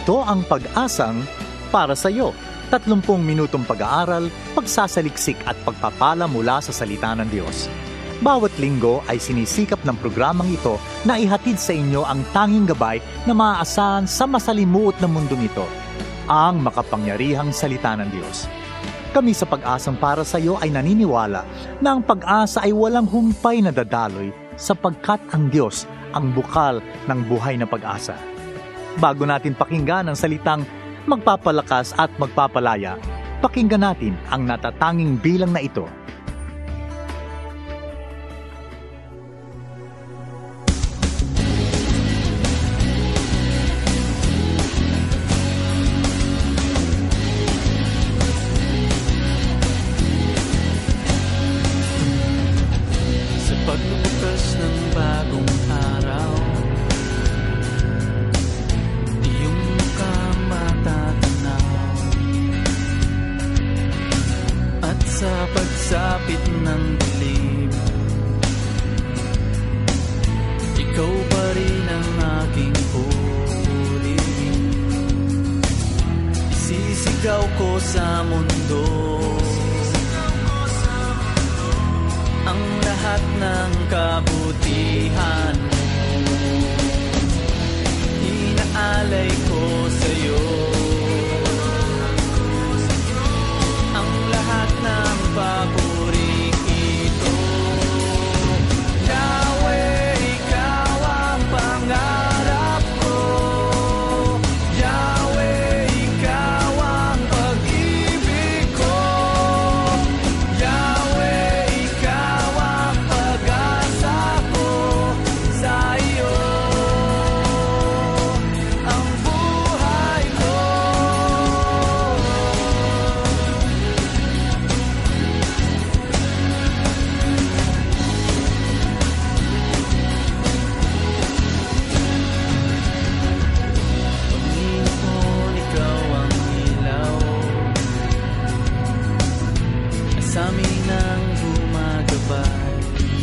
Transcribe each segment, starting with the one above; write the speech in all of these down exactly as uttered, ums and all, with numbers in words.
Ito ang Pag-asang para sa iyo. tatlumpung minutong pag-aaral, pagsasaliksik at pagpapala mula sa salita ng Diyos. Bawat linggo ay sinisikap ng programang ito na ihatid sa inyo ang tanging gabay na maaasahan sa masalimuot na mundong ito, ang makapangyarihang salita ng Diyos. Kami sa Pag-asang para sa iyo ay naniniwala na ang pag-asa ay walang humpay na dadaloy sapagkat ang Diyos ang bukal ng buhay na pag-asa. Bago natin pakinggan ang salitang magpapalakas at magpapalaya, pakinggan natin ang natatanging bilang na ito. Sa pagbubukas ng bagong araw, sa pagsapit ng dilim, ikaw pa rin ang aking purihin. Isisigaw ko sa mundo ang lahat ng kabutihan mo. Inaalay ko sa'yo ng paborito. Yahweh, ikaw ang pangarap ko. Yahweh, ikaw ang pag-ibig ko. Yahweh, ikaw ang pag-asa ko. Sa iyo ang buhay ko. Sa amin ang gumagabay,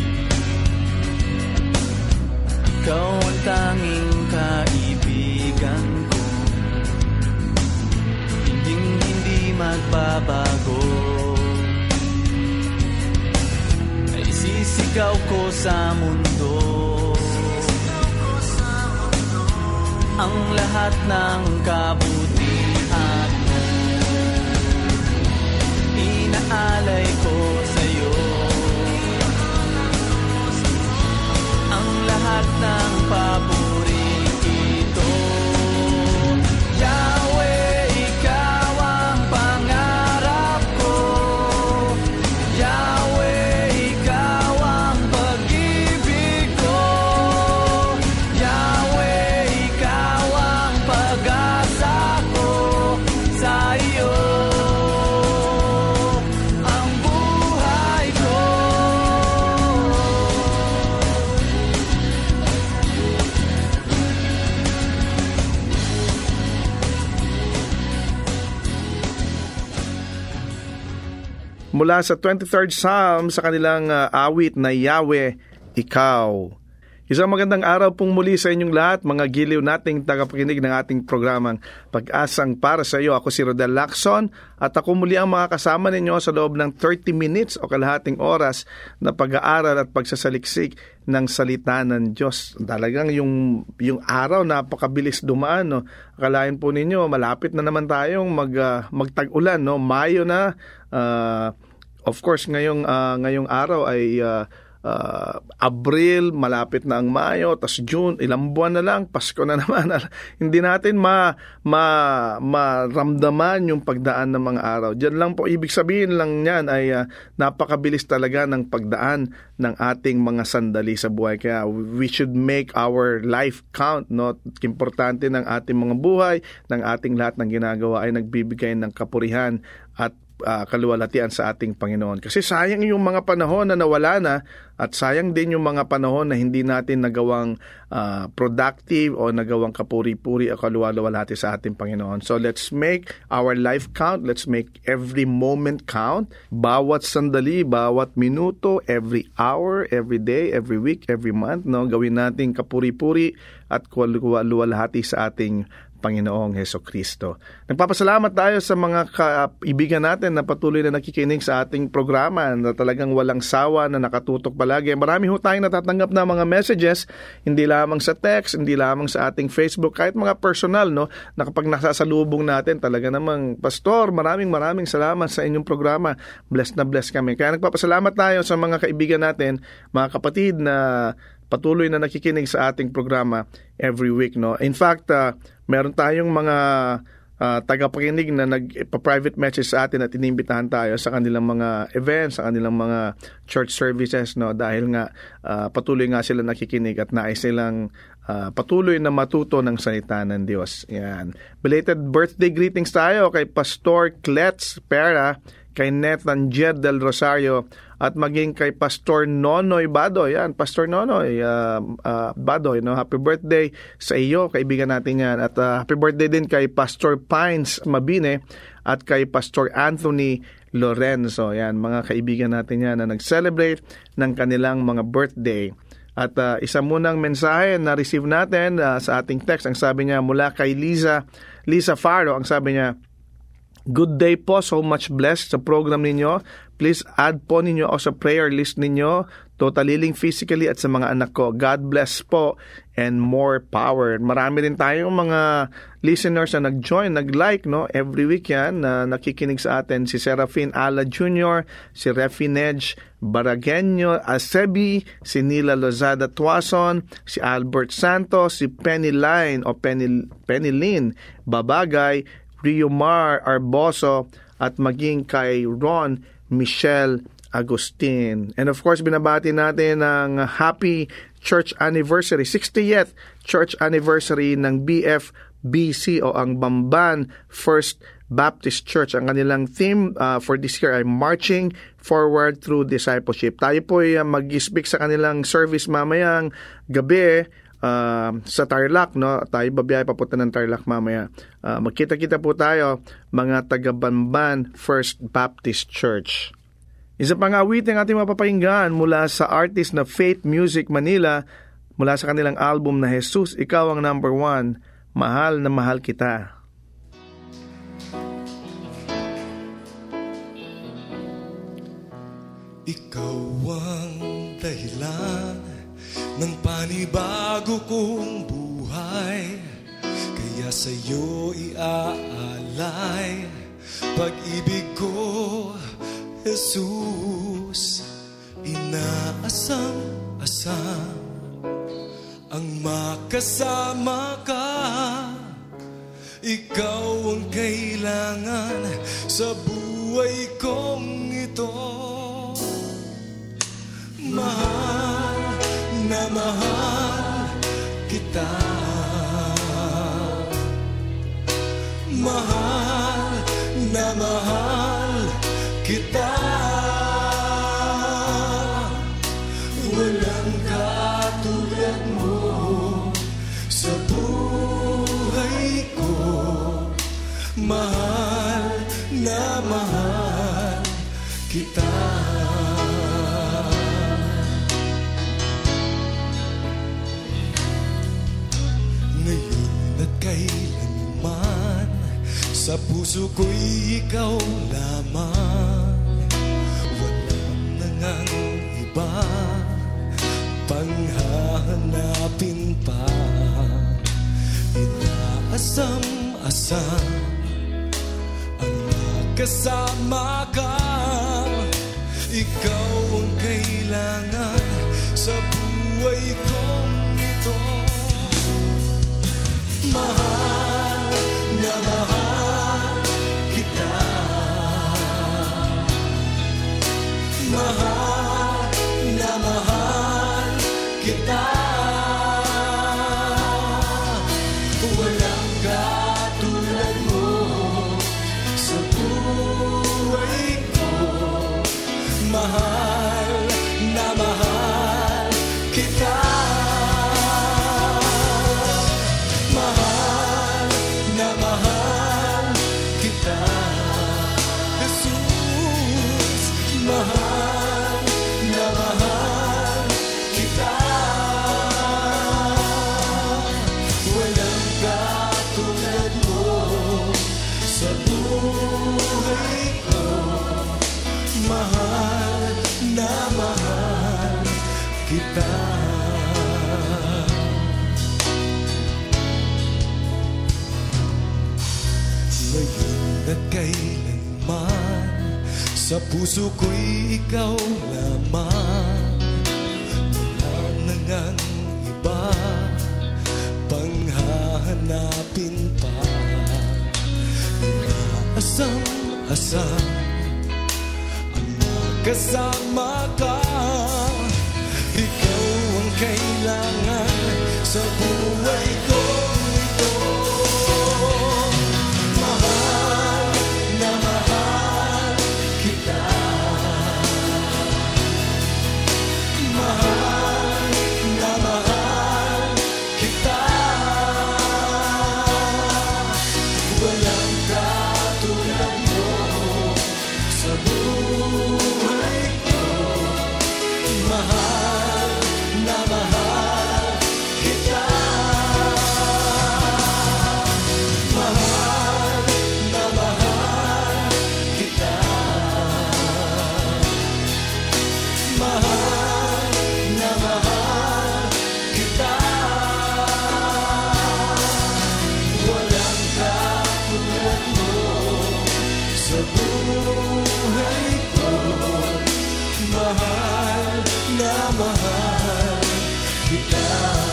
ikaw ang tanging kaibigan ko, hinding hindi magbabago. Ay isisigaw ko sa mundo ang lahat ng kabutihan mo. Inaalay ko sa'yo ang lahat ng paborito. Yahweh, ikaw ang pangarap ko. Yahweh, ikaw ang pag-ibig ko. Yahweh, ikaw ang pag-asa ko. Sa iyo mula sa twenty-third Psalm sa kanilang uh, awit na Yahweh, Ikaw. Isang magandang araw pong muli sa inyong lahat, mga giliw nating tagapakinig ng ating programang Pag-asang para sa iyo. Ako si Rodel Lacson at ako muli ang makakasama ninyo sa loob ng thirty minutes o kalahating oras na pag-aaral at pagsasaliksik ng salita ng Diyos. Talagang yung, yung araw napakabilis dumaan. No? Akalain po ninyo, malapit na naman tayong mag, uh, magtag-ulan. No? Mayo na. Uh, of course, ngayong, uh, ngayong araw ay uh, uh, Abril, malapit na ang Mayo, tas June, ilang buwan na lang, Pasko na naman. Hindi natin ma, ma, maramdaman yung pagdaan ng mga araw. Diyan lang po, ibig sabihin lang niyan ay uh, napakabilis talaga ng pagdaan ng ating mga sandali sa buhay. Kaya we should make our life count. No? Importante ng ating mga buhay, ng ating lahat ng ginagawa ay nagbibigay ng kapurihan at Uh, kaluwalhatian sa ating Panginoon. Kasi sayang yung mga panahon na nawala na at sayang din yung mga panahon na hindi natin nagawang uh, productive o nagawang kapuri-puri o kaluwalhati sa ating Panginoon. So let's make our life count. Let's make every moment count. Bawat sandali, bawat minuto, every hour, every day, every week, every month. No? Gawin natin kapuri-puri at kaluwalhati sa ating Panginoong Hesukristo. Nagpapasalamat tayo sa mga kaibigan natin na patuloy na nakikinig sa ating programa na talagang walang sawa na nakatutok palagi. Marami ho tayong natatanggap na mga messages, hindi lamang sa text, hindi lamang sa ating Facebook, kahit mga personal, no, na kapag nasasalubong natin, talaga namang, Pastor, maraming maraming salamat sa inyong programa. Blessed na blessed kami. Kaya nagpapasalamat tayo sa mga kaibigan natin, mga kapatid na patuloy na nakikinig sa ating programa every week, no. In fact, uh, meron tayong mga uh, tagapakinig na nagpa-private message sa atin at inimbitahan tayo sa kanilang mga events, sa kanilang mga church services, no, dahil nga uh, patuloy nga sila nakikinig at nais silang uh, patuloy na matuto ng salita ng Diyos. Yan. Belated birthday greetings tayo kay Pastor Cletz Pera, kay Nathan Jed del Rosario, at maging kay Pastor Nonoy Badoy. Yan, Pastor Nonoy uh, uh, Badoy, no? Happy birthday sa iyo, kaibigan natin yan. At uh, happy birthday din kay Pastor Pines Mabine at kay Pastor Anthony Lorenzo. Yan, mga kaibigan natin yan na nag-celebrate ng kanilang mga birthday. At uh, isa munang mensahe na receive natin uh, sa ating text, ang sabi niya mula kay Liza, Liza Faro, ang sabi niya, good day po, so much blessed sa program ninyo. Please add po ninyo ako sa prayer list ninyo, totally physically at sa mga anak ko. God bless po and more power. Marami rin tayong mga listeners na nag-join, nag-like, no? Every week yan na nakikinig sa atin. Si Serafin Ala Junior, si Refinej Baragueño Acebi, si Nila Lozada Tuason, si Albert Santos, si Penny Line o Penny, Penny Lynn Babagay, Riomar Arboso, at maging kay Ron Michelle Agustin. And of course, binabati natin ang happy church anniversary, sixtieth church anniversary ng B F B C o ang Bamban First Baptist Church. Ang kanilang theme uh, for this year ay Marching Forward Through Discipleship. Tayo po ay uh, mag-speak sa kanilang service mamayang gabi Uh, sa Tarlac, no? Tayo babiyay papunta ng Tarlac mamaya. Uh, magkita-kita po tayo, mga taga-Bamban First Baptist Church. Isa pang awiting ating mapapakinggan mula sa artist na Faith Music Manila, mula sa kanilang album na Jesus, Ikaw ang Number One, Mahal na Mahal Kita. Ikaw ang dahilan ng panibago kong buhay, kaya sa'yo iaalay pag-ibig ko, Jesus. Inaasam-asam ang makasama ka, ikaw ang kailangan sa buhay kong ito. Mahal na mahal kita, mahal na mahal kita, walang katulad mo sa buhay ko. Mahal na mahal kita. Kailanman sa puso ko'y ikaw lamang, walang nangang iba panghahanapin pa. Inaasam-asam ang makasama ka, ikaw ang kailangan sa buhay kong ito. Mahal na mahal kita, mahal na mahal kita, walang katulad mo sa buhay ko. Mahal kita. Ngayon at kailanman, sa puso ko'y ikaw lamang. Wala na ngang iba pang hahanapin pa. Inaasam-asam ang makasama ka. Ikaw ang kailangan sa buhay ko ito. Mahal na mahal kita. Mahal na mahal kita. Walang katulad mo sa buhay ko. Mahal na mahal kita. Mahal na mahal kita. Mahal na mahal kita. Walang katulad mo sa buhay ko. Mahal na mahal kita.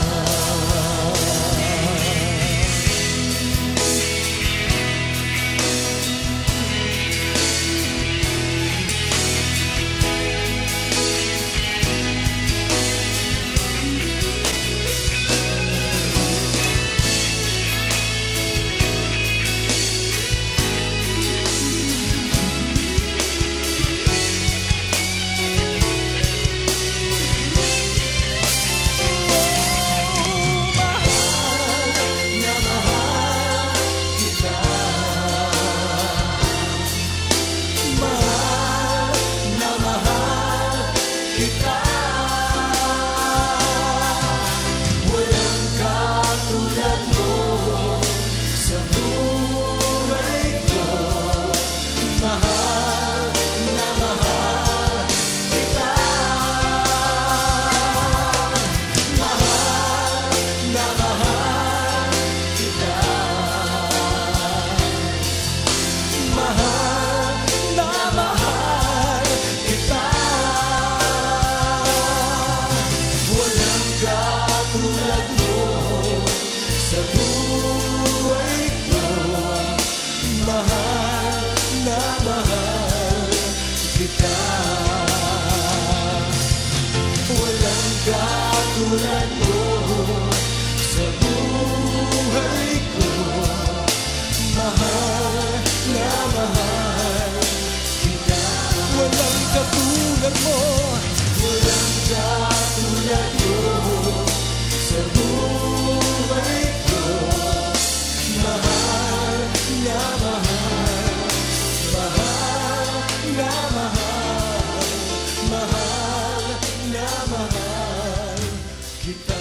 Katulad mo sa buhay ko. Mahal na mahal kita. Walang katulad mo. Walang katulad mo sa buhay ko. Mahal na mahal. Mahal na mahal. Mahal na mahal kita.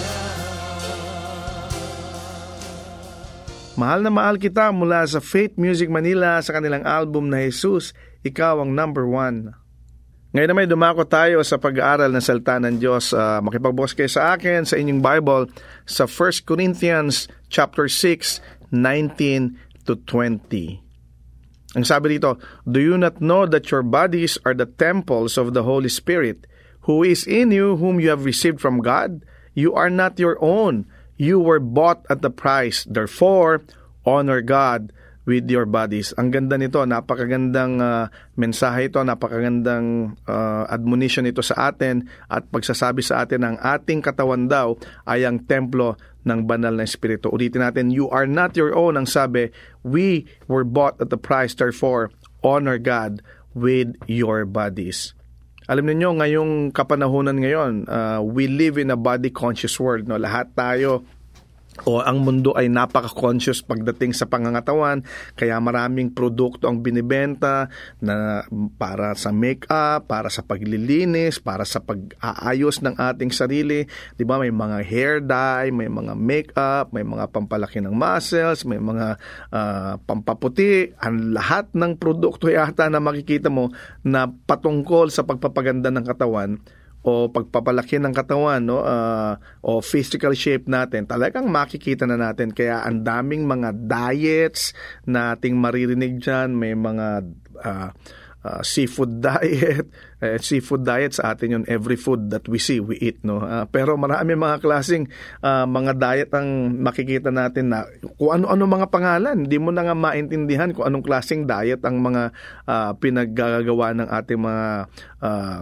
Mahal na mahal kita mula sa Faith Music Manila sa kanilang album na Jesus, Ikaw ang Number One. Ngayon naman dumako tayo sa pag-aaral ng salita ng Diyos. Uh, makipagbukas kayo sa akin sa inyong Bible sa First Corinthians chapter six, nineteen to twenty. Ang sabi dito, do you not know that your bodies are the temples of the Holy Spirit, who is in you, whom you have received from God? You are not your own. You were bought at the price. Therefore, honor God with your bodies. Ang ganda nito, napakagandang uh, mensahe ito, napakagandang uh, admonition ito sa atin at pagsasabi sa atin ng ating katawan daw ay ang templo ng banal na Espiritu. Ulitin natin, you are not your own. Ang sabi, we were bought at the price. Therefore, honor God with your bodies. Alam niyo ngayong kapanahunan ngayon, uh, we live in a body-conscious world. No? Lahat tayo o ang mundo ay napaka-conscious pagdating sa pangangatawan, kaya maraming produkto ang binibenta na para sa make-up, para sa paglilinis, para sa pag-aayos ng ating sarili. Di ba, may mga hair dye, may mga make-up, may mga pampalaki ng muscles, may mga uh, pampaputi. Ang lahat ng produkto yata na makikita mo na patungkol sa pagpapaganda ng katawan o pagpapalaki ng katawan, no, uh, o physical shape natin, talagang makikita na natin. Kaya ang daming mga diets na ating maririnig dyan. May mga uh, uh, seafood diet, uh, seafood diet sa atin yun, every food that we see, we eat, no. Uh, pero marami mga klaseng uh, mga diet ang makikita natin na kung ano-ano mga pangalan, hindi mo na nga maintindihan kung anong klaseng diet ang mga uh, pinaggagawa ng ating mga uh,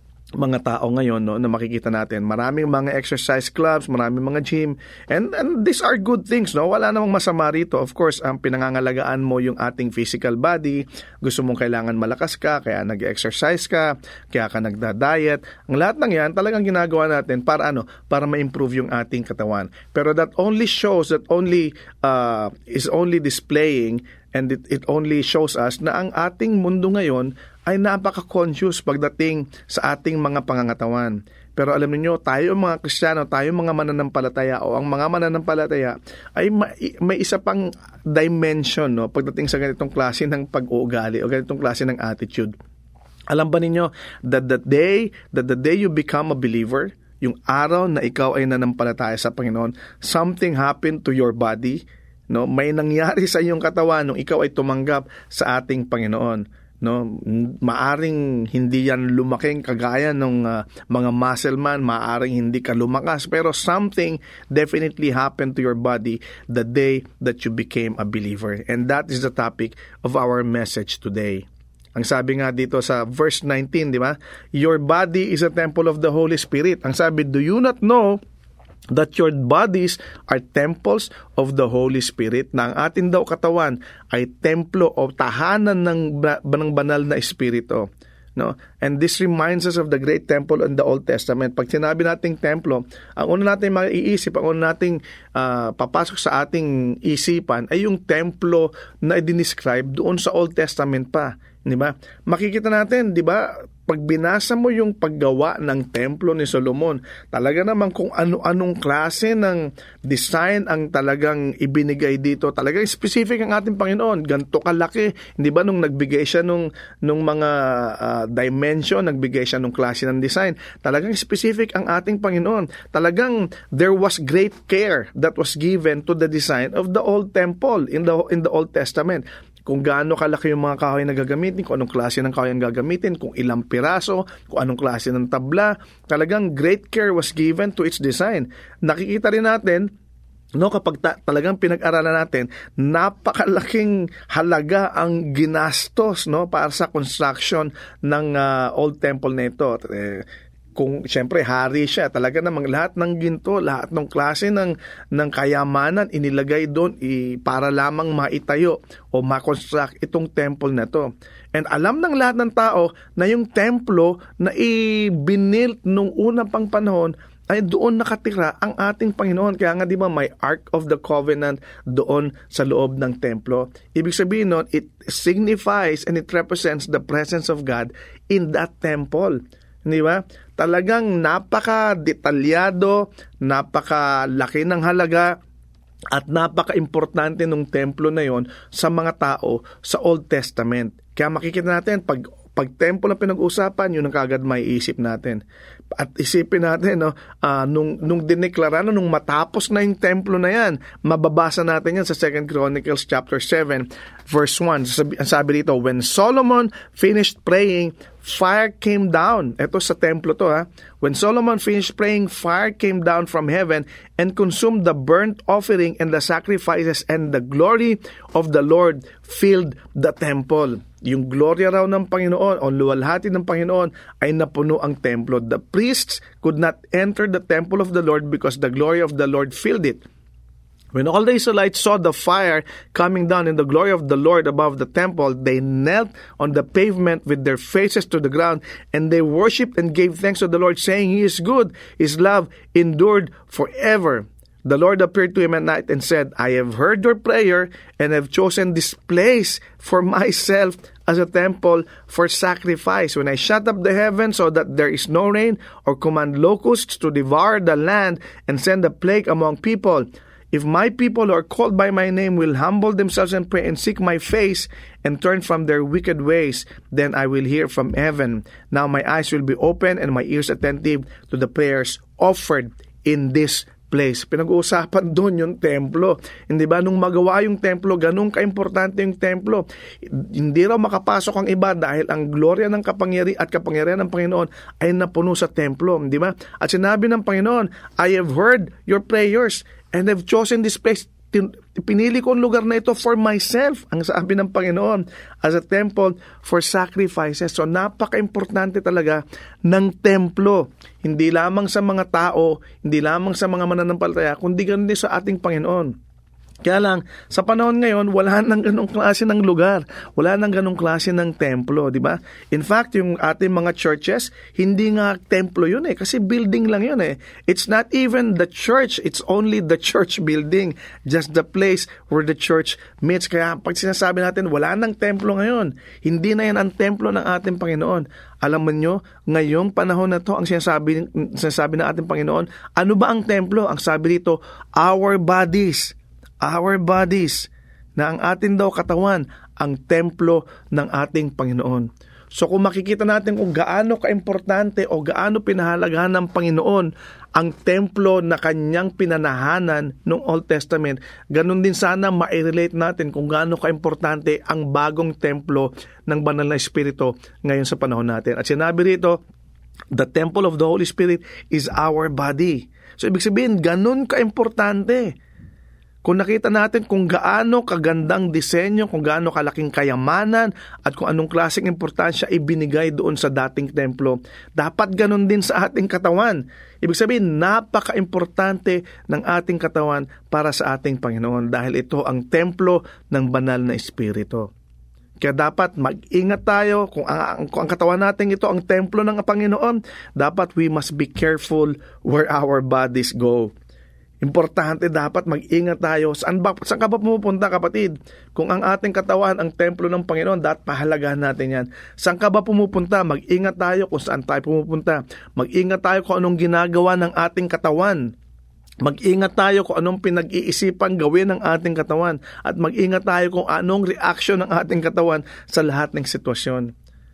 mga tao ngayon, no, na makikita natin. Maraming mga exercise clubs, maraming mga gym, and, and these are good things, no? Wala namang masama rito. Of course, ang pinangangalagaan mo yung ating physical body, gusto mong kailangan malakas ka, kaya nag-exercise ka, kaya ka nagda-diet. Ang lahat ng yan, talagang ginagawa natin para ano? Para ma-improve yung ating katawan. Pero that only shows, that only uh, is only displaying, and it, it only shows us na ang ating mundo ngayon ay napaka-conscious pagdating sa ating mga pangangatawan. Pero alam niyo, tayo mga Kristiyano, tayo mga mananampalataya o ang mga mananampalataya ay may isa pang dimension, no, pagdating sa ganitong klase ng pag-uugali o ganitong klase ng attitude. Alam ba ninyo that the day that the day you become a believer, yung araw na ikaw ay nanampalataya sa Panginoon, something happened to your body, no? May nangyari sa iyong katawan nung ikaw ay tumanggap sa ating Panginoon. No, maaring hindi yan lumaking kagaya ng uh, mga muscle man, maaring hindi ka lumakas, pero something definitely happened to your body the day that you became a believer. And that is the topic of our message today. Ang sabi nga dito sa verse nineteen, di ba? Your body is a temple of the Holy Spirit. Ang sabi, do you not know that your bodies are temples of the Holy Spirit, na ang atin daw katawan ay templo o tahanan ng, ng banal na Espiritu. No? And this reminds us of the great temple in the Old Testament. Pag sinabi nating templo, ang una natin maiisip, ang una nating uh, papasok sa ating isipan ay yung templo na i-describe doon sa Old Testament pa. Di ba? Makikita natin, di ba, pag binasa mo yung paggawa ng templo ni Solomon, talaga naman kung ano-anong klase ng design ang talagang ibinigay dito. Talagang specific ang ating Panginoon. Ganto kalaki. Hindi ba nung nagbigay siya nung, nung mga uh, dimension, nagbigay siya nung klase ng design. Talagang specific ang ating Panginoon. Talagang there was great care that was given to the design of the old temple in the in the Old Testament. Kung gaano kalaki yung mga kahoy na gagamitin, kung anong klase ng kahoy ang gagamitin, kung ilang piraso, kung anong klase ng tabla. Talagang great care was given to its design. Nakikita rin natin, no, kapag ta- talagang pinag-aralan natin, napakalaking halaga ang ginastos, no, para sa construction ng uh, old temple na ito. Eh, kung siyempre hari siya, talaga namang lahat ng ginto, lahat ng klase ng ng kayamanan inilagay doon i, para lamang maitayo o ma-construct itong temple na to. And alam ng lahat ng tao na yung templo na i-binilt nung unang pang panahon ay doon nakatira ang ating Panginoon. Kaya nga di ba may Ark of the Covenant doon sa loob ng templo. Ibig sabihin nun, it signifies and it represents the presence of God in that temple. Di ba? Talagang napaka-detalyado, napaka-laki ng halaga, at napaka-importante ng templo na yon sa mga tao sa Old Testament. Kaya makikita natin, pag, pag templo na pinag-usapan, yun ang kagad may isip natin. At isipin natin, no, uh, nung, nung dineklara, no, nung matapos na yung templo na yan, mababasa natin yan sa Second Chronicles chapter seven, verse one. Sabi, sabi dito, when Solomon finished praying, fire came down. Ito sa templo to, ha. When Solomon finished praying, fire came down from heaven and consumed the burnt offering and the sacrifices, and the glory of the Lord filled the temple. Yung gloria raw ng Panginoon o luwalhati ng Panginoon ay napuno ang templo. The priests could not enter the temple of the Lord because the glory of the Lord filled it. When all the Israelites saw the fire coming down in the glory of the Lord above the temple, they knelt on the pavement with their faces to the ground, and they worshipped and gave thanks to the Lord, saying, He is good, His love endured forever. The Lord appeared to him at night and said, I have heard your prayer and have chosen this place for myself as a temple for sacrifice. When I shut up the heavens so that there is no rain, or command locusts to devour the land and send a plague among people, If my people who are called by my name will humble themselves and pray and seek my face and turn from their wicked ways, then I will hear from heaven. Now my eyes will be open and my ears attentive to the prayers offered in this place. Pinag-uusapan doon yung templo. Hindi ba? Nung magawa yung templo, ganun ka-importante yung templo. Hindi raw makapasok ang iba dahil ang gloria ng kapangyari at kapangyarihan ng Panginoon ay napuno sa templo. Hindi ba? At sinabi ng Panginoon, I have heard your prayers and have chosen this place. Pinili ko ang lugar na ito for myself, ang sabi ng Panginoon, as a temple for sacrifices. So napaka-importante talaga ng templo. Hindi lamang sa mga tao, hindi lamang sa mga mananampalataya, kundi ganun din sa ating Panginoon. Kaya lang, sa panahon ngayon, wala nang ganong klase ng lugar. Wala nang ganong klase ng templo, di ba? In fact, yung ating mga churches, hindi nga templo yun eh, kasi building lang yun eh. It's not even the church, it's only the church building, just the place where the church meets. Kaya pag sinasabi natin, wala nang templo ngayon, hindi na yan ang templo ng ating Panginoon. Alam mo nyo, ngayong panahon na to, ang sinasabi, sinasabi ng ating Panginoon, ano ba ang templo? Ang sabi dito, our bodies. Our bodies, na ang atin daw katawan, ang templo ng ating Panginoon. So kung makikita natin kung gaano kaimportante o gaano pinahalagahan ng Panginoon ang templo na kanyang pinanahanan noong Old Testament, ganun din sana ma-relate natin kung gaano kaimportante ang bagong templo ng Banal na Espiritu ngayon sa panahon natin. At sinabi rito, the temple of the Holy Spirit is our body. So ibig sabihin, ganun kaimportante. Kung nakita natin kung gaano kagandang disenyo, kung gaano kalaking kayamanan, at kung anong klaseng importansya ibinigay doon sa dating templo, dapat ganun din sa ating katawan. Ibig sabihin, napaka-importante ng ating katawan para sa ating Panginoon dahil ito ang templo ng Banal na Espiritu. Kaya dapat mag-ingat tayo kung ang, kung ang katawan natin ito ang templo ng Panginoon, dapat we must be careful where our bodies go. Importante, dapat mag-ingat tayo. Saan, ba, saan ka ba pumupunta, kapatid? Kung ang ating katawan ang templo ng Panginoon, dapat pahalagahan natin yan. Saan ka ba pumupunta? Mag-ingat tayo kung saan tayo pumupunta. Mag-ingat tayo kung anong ginagawa ng ating katawan. Mag-ingat tayo kung anong pinag-iisipan gawin ng ating katawan. At mag-ingat tayo kung anong reaction ng ating katawan sa lahat ng sitwasyon.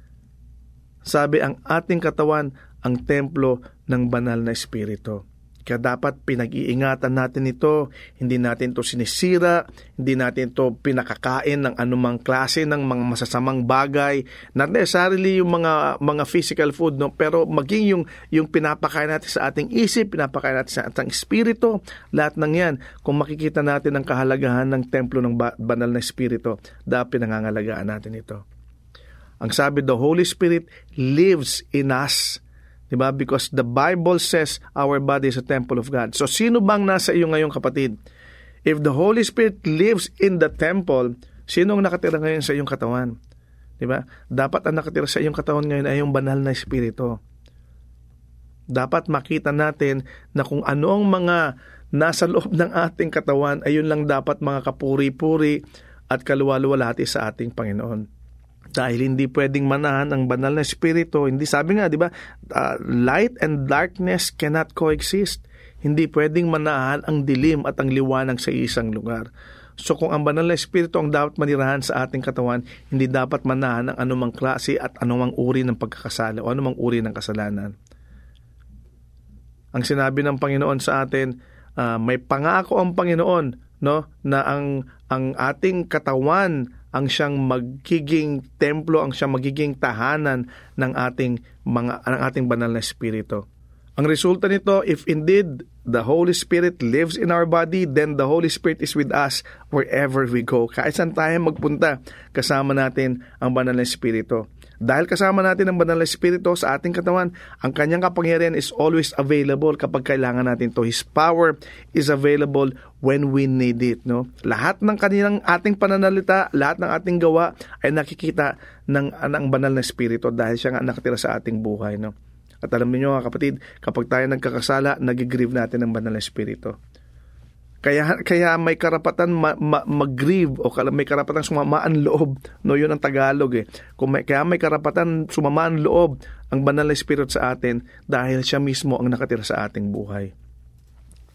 Sabi, ang ating katawan ang templo ng Banal na Espiritu. Kaya dapat pinag-iingatan natin ito, hindi natin ito sinisira, hindi natin ito pinakakain ng anumang klase ng mga masasamang bagay, not necessarily yung mga mga physical food, no, pero maging yung yung pinapakain natin sa ating isip, pinapakain natin sa ating espiritu, lahat ng yan. Kung makikita natin ang kahalagahan ng templo ng Banal na Espiritu, dapat pinangangalagaan natin ito. Ang sabi, the Holy Spirit lives in us. Diba? Because the Bible says our body is a temple of God. So, sino bang nasa iyo ngayon, kapatid? If the Holy Spirit lives in the temple, sino ang nakatira ngayon sa iyong katawan? Diba? Dapat ang nakatira sa iyong katawan ngayon ay yung Banal na Espiritu. Dapat makita natin na kung ano ang mga nasa loob ng ating katawan, ay yun lang dapat mga kapuri-puri at kaluwa-luwalhati sa ating Panginoon. Dahil hindi pwedeng manahan ang Banal na Espiritu. Hindi, sabi nga, di ba, uh, light and darkness cannot coexist. Hindi pwedeng manahan ang dilim at ang liwanag sa isang lugar. So kung ang Banal na Espiritu ang dapat manirahan sa ating katawan, hindi dapat manahan ang anumang klase at anumang uri ng pagkakasala o anumang uri ng kasalanan. Ang sinabi ng Panginoon sa atin, uh, may pangako ang Panginoon, no, na ang ang ating katawan ang siyang magiging templo, ang siyang magiging tahanan ng ating mga ng ating Banal na Espiritu. Ang resulta nito, if indeed the Holy Spirit lives in our body, then the Holy Spirit is with us wherever we go. Kahit saan tayo magpunta, kasama natin ang Banal na Espiritu. Dahil kasama natin ang Banal na Espiritu sa ating katawan, ang kanyang kapangyarihan is always available kapag kailangan natin to. His power is available when we need it. No? Lahat ng kanilang ating pananalita, lahat ng ating gawa ay nakikita ng, ng Banal na Espiritu dahil siya nga nakatira sa ating buhay. No? At alam niyo mga kapatid, kapag tayo nagkakasala, nag-grieve natin ang Banal na Espiritu. Kaya kaya may karapatan ma, ma, mag-grieve o may karapatan sumamaan loob, no, yun ang Tagalog eh. Kung may, kaya may karapatan sumamaan loob ang Banal na Espiritu sa atin dahil siya mismo ang nakatira sa ating buhay.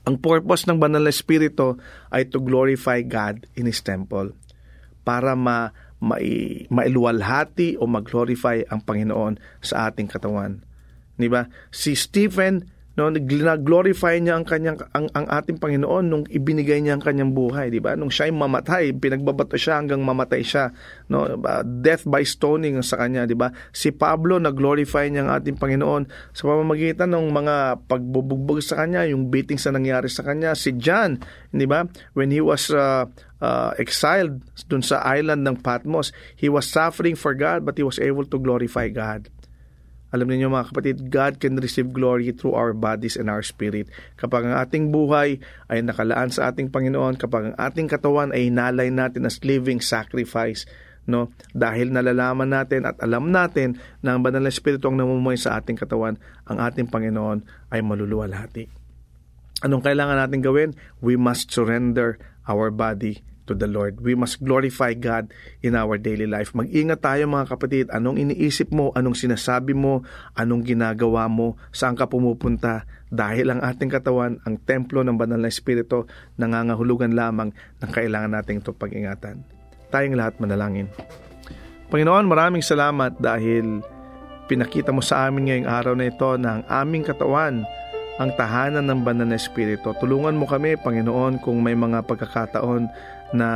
Ang purpose ng Banal na Espiritu ay to glorify God in His temple. Para ma, mai, mailuwalhati o mag-glorify ang Panginoon sa ating katawan. Diba? Si Stephen, no, nag-glorify niya ang kanyang ang, ang ating Panginoon nung ibinigay niya ang kanyang buhay, di ba? Nung siya ay mamatay, pinagbabato siya hanggang mamatay siya, no? Death by stoning sa kanya, di ba? Si Pablo, nag-glorify niya ang ating Panginoon sa pamamagitan ng mga pagbubugbog sa kanya, yung beatings na nangyari sa kanya. Si John, di ba? When he was uh, uh, exiled dun sa island ng Patmos, he was suffering for God but he was able to glorify God. Alam niyo mga kapatid, God can receive glory through our bodies and our spirit. Kapag ang ating buhay ay nakalaan sa ating Panginoon, kapag ang ating katawan ay hinalay natin as living sacrifice, no? Dahil nalalaman natin at alam natin na ang Banal na Espiritu ang namumuhay sa ating katawan, ang ating Panginoon ay maluluwalhati. Anong kailangan natin gawin? We must surrender our body to the Lord. We must glorify God in our daily life. Mag-ingat tayo mga kapatid, anong iniisip mo, anong sinasabi mo, anong ginagawa mo, saan ka pumupunta, dahil ang ating katawan, ang templo ng Banal na Espiritu, nangangahulugan lamang ng kailangan nating ito pag-ingatan. Tayong lahat manalangin. Panginoon, maraming salamat dahil pinakita mo sa amin ngayong araw na ito na ang aming katawan ang tahanan ng Banal na Espiritu. Tulungan mo kami, Panginoon, kung may mga pagkakataon na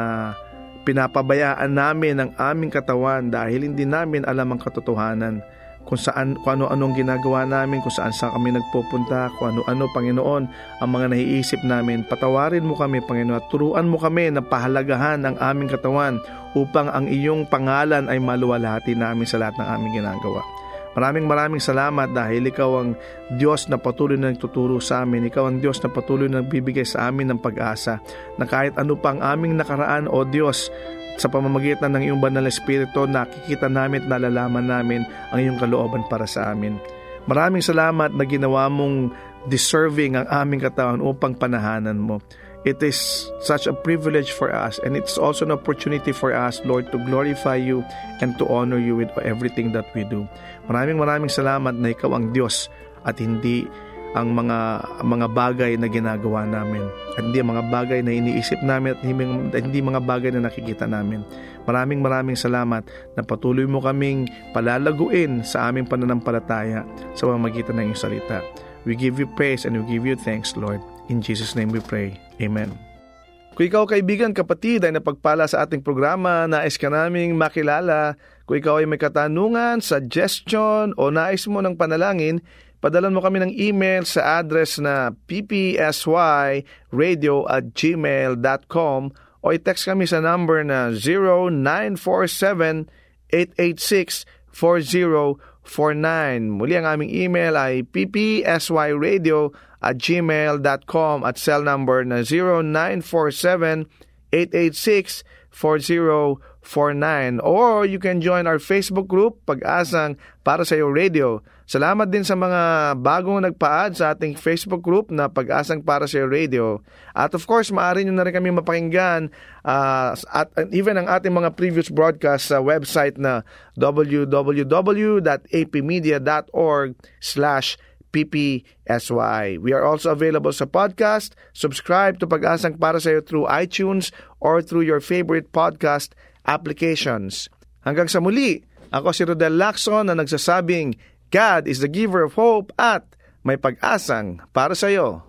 pinapabayaan namin ang aming katawan dahil hindi namin alam ang katotohanan, kung saan, kung ano-anong ginagawa namin, kung saan saan kami nagpupunta, kung ano-ano, Panginoon, ang mga naiisip namin. Patawarin mo kami, Panginoon, at turuan mo kami na pahalagahan ang aming katawan upang ang iyong pangalan ay maluwalhati namin sa lahat ng aming ginagawa. Maraming maraming salamat dahil ikaw ang Diyos na patuloy na nagtuturo sa amin. Ikaw ang Diyos na patuloy na nagbibigay sa amin ng pag-asa na kahit ano pang aming nakaraan, O Diyos, sa pamamagitan ng iyong Banal na Espiritu, nakikita namin at nalalaman namin ang iyong kalooban para sa amin. Maraming salamat na ginawa mong deserving ang aming katawan upang panahanan mo. It is such a privilege for us, and it's also an opportunity for us, Lord, to glorify you and to honor you with everything that we do. Maraming maraming salamat na ikaw ang Diyos at hindi ang mga mga bagay na ginagawa namin, at hindi ang mga bagay na iniisip namin, at hindi, hindi mga bagay na nakikita namin. Maraming maraming salamat na patuloy mo kaming palalaguin sa aming pananampalataya sa pamamagitan ng iyong salita. We give you praise and we give you thanks, Lord. In Jesus' name we pray. Amen. Kung ikaw, kaibigan, kapatid, ay napagpala sa ating programa, nais ka naming makilala. Kung ikaw ay may katanungan, suggestion, o nais mo ng panalangin, padalan mo kami ng email sa address na p p s y radio at gmail dot com o i-text kami sa number na zero nine four seven eight eight six four zero four nine. Muli ang aming email ay p p s y radio at gmail dot com at cell number na zero nine four seven eight eight six four zero four nine. Or you can join our Facebook group, Pag-asang Para sa Iyo Radio. Salamat din sa mga bagong nagpa-add sa ating Facebook group na Pag-asang Para sa Iyo Radio. At of course, maaari nyo na rin kami mapakinggan uh, at uh, even ang ating mga previous broadcast sa website na w w w dot a p media dot org slash P P S Y. We are also available sa podcast. Subscribe to Pag-asang Para sa Iyo through iTunes or through your favorite podcast applications. Hanggang sa muli, ako si Rodel Lacson na nagsasabing, God is the giver of hope at may pag-asang para sa iyo.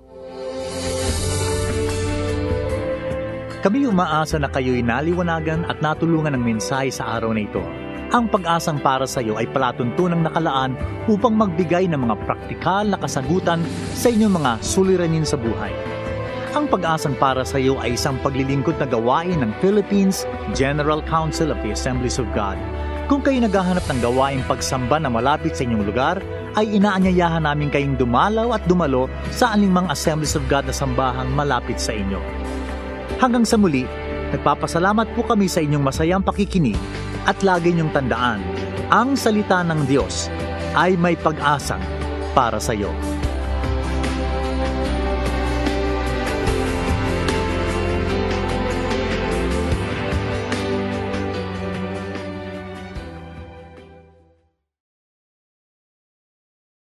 Kami umaasa na kayo'y naliwanagan at natulungan ng mensahe sa araw na ito. Ang Pag-asang Para sa Iyo ay palatuntunang nakalaan upang magbigay ng mga praktikal na kasagutan sa inyong mga suliranin sa buhay. Ang Pag-asang Para sa Iyo ay isang paglilingkod na gawain ng Philippines General Council of the Assemblies of God. Kung kayo naghahanap ng gawaing pagsamba na malapit sa inyong lugar, ay inaanyayahan namin kayong dumalaw at dumalo sa anumang Assemblies of God na sambahang malapit sa inyo. Hanggang sa muli, nagpapasalamat po kami sa inyong masayang pakikinig at lagi niyong tandaan, ang salita ng Diyos ay may pag-asang para sa iyo.